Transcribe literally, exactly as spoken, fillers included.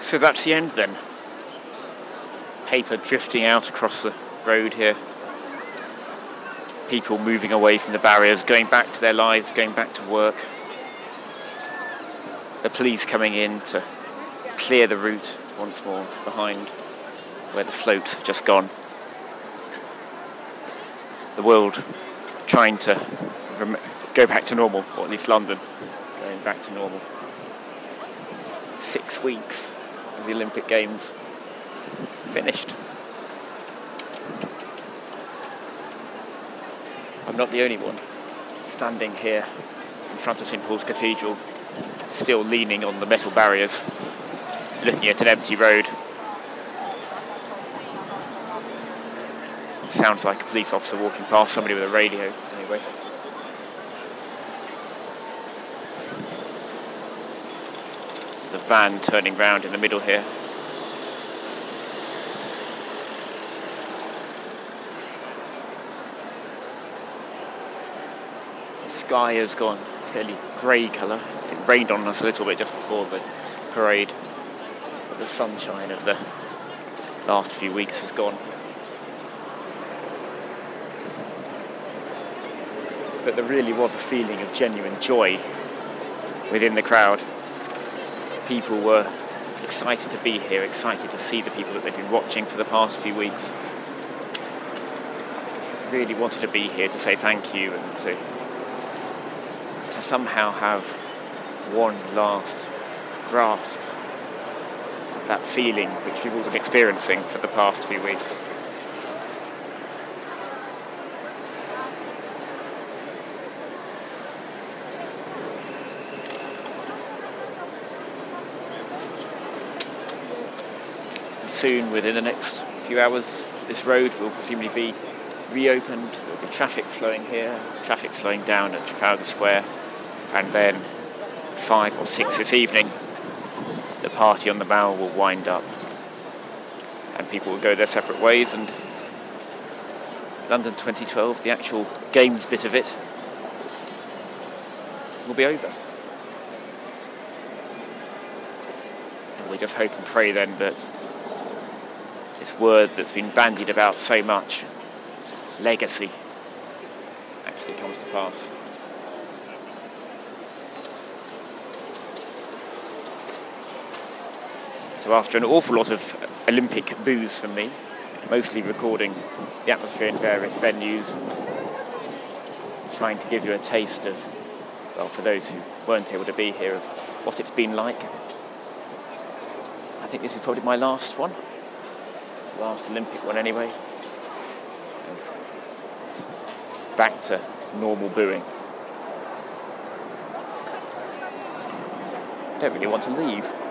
So that's the end then. Paper drifting out across the road here. People moving away from the barriers, going back to their lives, going back to work. The police coming in to clear the route once more behind where the floats have just gone. The world trying to rem- go back to normal, or at least London going back to normal. Six weeks of the Olympic Games finished. I'm not the only one standing here in front of St Paul's Cathedral, still leaning on the metal barriers, looking at an empty road. Sounds like a police officer walking past, somebody with a radio, anyway. There's a van turning round in the middle here. The sky has gone fairly grey colour. It rained on us a little bit just before the parade, but the sunshine of the last few weeks has gone. But there really was a feeling of genuine joy within the crowd. People were excited to be here, excited to see the people that they've been watching for the past few weeks. Really wanted to be here to say thank you and to, to somehow have one last grasp of that feeling which we've all been experiencing for the past few weeks. Soon, within the next few hours, this road will presumably be reopened. There will be traffic flowing here, traffic flowing down at Trafalgar Square, and then five or six this evening, the party on the Mall will wind up, and people will go their separate ways, and London twenty twelve, the actual games bit of it, will be over. And we just hope and pray then that this word that's been bandied about so much, legacy, actually comes to pass. So after an awful lot of Olympic booze from me, mostly recording the atmosphere in various venues, trying to give you a taste of, well, for those who weren't able to be here, of what it's been like, I think this is probably my last one. Last Olympic one anyway. And back to normal booing. Don't really want to leave.